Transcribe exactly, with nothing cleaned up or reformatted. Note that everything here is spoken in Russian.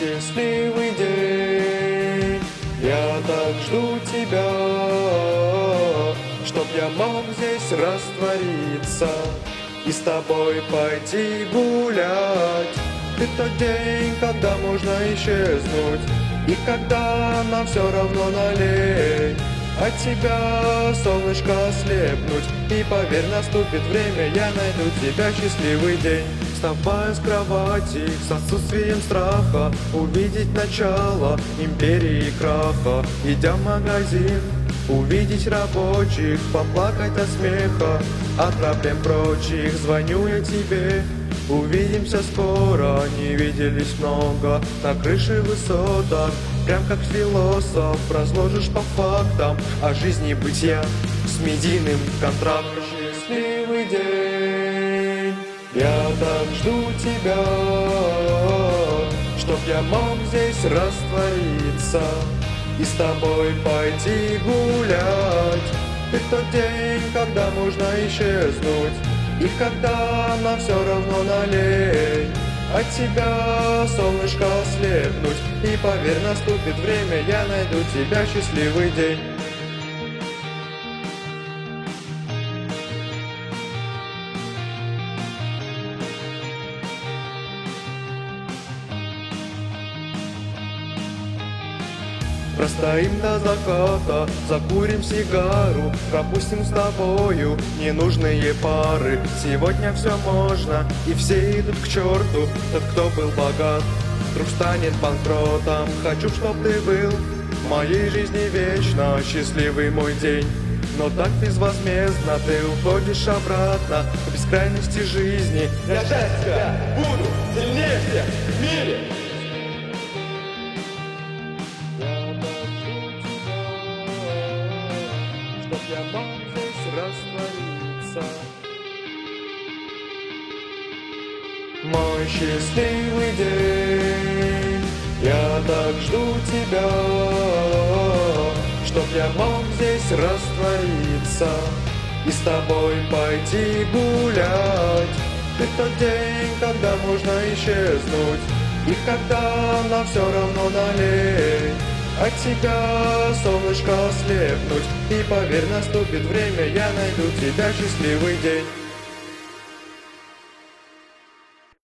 счастливый день. Я так жду тебя, чтоб я мог здесь раствориться и с тобой пойти гулять. Ты тот день, когда можно исчезнуть, и когда нам все равно налей. От тебя, солнышко, ослепнуть, и поверь, наступит время, я найду тебя, счастливый день. Вставая с кровати с отсутствием страха, увидеть начало империи краха. Идя в магазин, увидеть рабочих, поплакать от смеха, от проблем прочих. Звоню я тебе, увидимся скоро, не виделись много. На крыше высоток, прям как философ, разложишь по фактам о жизни бытия с медийным контрактом. Счастливый день, я так жду тебя, чтоб я мог здесь раствориться и с тобой пойти гулять. Ты тот день, когда можно исчезнуть, и когда нам все равно налей. От тебя, солнышко, ослепнуть, и поверь, наступит время, я найду тебя, счастливый день. Простоим до заката, закурим сигару, пропустим с тобою ненужные пары. Сегодня все можно, и все идут к черту. Тот, кто был богат, вдруг станет банкротом. Хочу, чтоб ты был в моей жизни вечно, счастливый мой день. Но так безвозмездно ты уходишь обратно в бескрайности жизни. Я ждать тебя буду сильнее всех в мире. Чтоб я мог здесь раствориться. Мой счастливый день, я так жду тебя, чтоб я мог здесь раствориться и с тобой пойти гулять. Ты тот день, когда можно исчезнуть, и когда нам все равно налей. От тебя, солнышко, ослепнуть, и поверь, наступит время, я найду тебя, счастливый день.